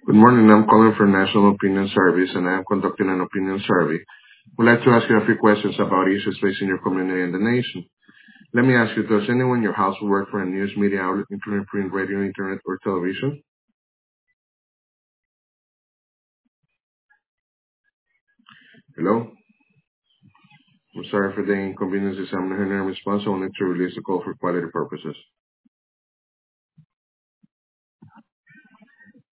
Good morning. I'm calling for National Opinion Service, and I am conducting an opinion survey. Would like to ask you a few questions about issues facing your community and the nation. Let me ask you, does anyone in your house work for a news media outlet, including print, radio, internet, or television? Hello? I'm sorry for the inconvenience. I'm not hearing a response. I wanted to release the call for quality purposes.